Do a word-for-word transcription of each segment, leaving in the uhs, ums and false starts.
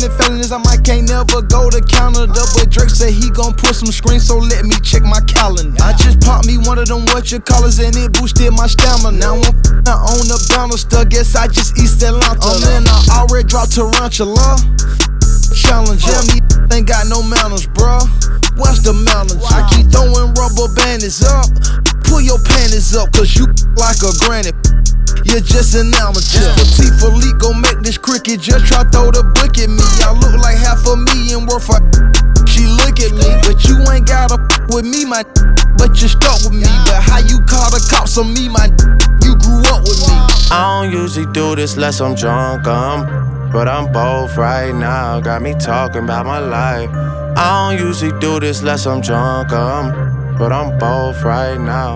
many felonies, I might can't never go to Canada. But Drake said he gon' put some screens, so let me check my calendar. I just popped me one of them what you callers and it boosted my stamina. Now I'm f***ing on the banister, guess I just East Atlanta. Oh man, I already dropped Tarantula. Challenge, yeah, me ain't got no manners, bruh. What's the manners? I keep throwing rubber bandits up. Pull your panties up, cause you like a granny. You're just an amateur. T for leak, gon' make this cricket. Just try throw the book at me. I look like half a million worth of. She look at me, but you ain't gotta with me, my. But you stuck with me. But how you call the cops on me, my? You grew up with me. I don't usually do this unless I'm drunk, um, but I'm both right now. Got me talking about my life. I don't usually do this unless I'm drunk, um, but I'm both right now.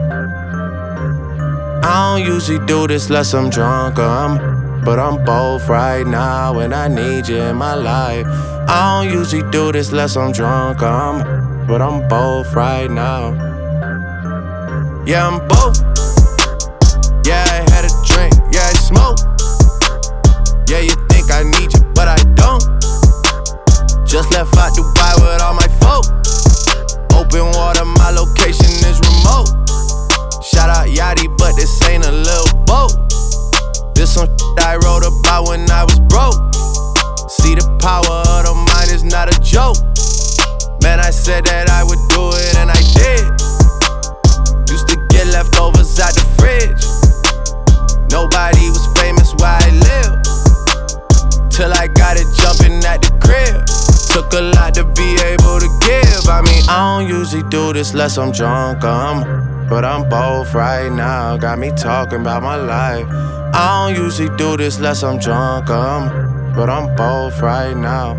I don't usually do this unless I'm drunk, um, but I'm both right now, and I need you in my life. I don't usually do this unless I'm drunk, um, but I'm both right now. Yeah, I'm both. Yeah, I had a drink, yeah, I smoke. Yeah, you think I need you, but I don't. Just left out Dubai with all my folk. Open water, my location is remote. Shout out Yachty, but this ain't a little boat. This some shit I wrote about when I was broke. See, the power of the mind is not a joke. Man, I said that I would do it and I did. Used to get leftovers out the fridge. Nobody was famous where I live, till I got it jumping at the crib. Took a lot to be able to give. I mean, I don't usually do this unless I'm drunk, um, but I'm both right now. Got me talking about my life. I don't usually do this unless I'm drunk, um, but I'm both right now.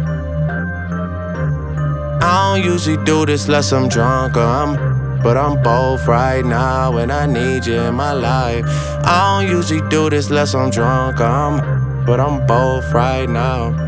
I don't usually do this unless I'm drunk, um, but I'm both right now, and I need you in my life. I don't usually do this unless I'm drunk, um, but I'm both right now.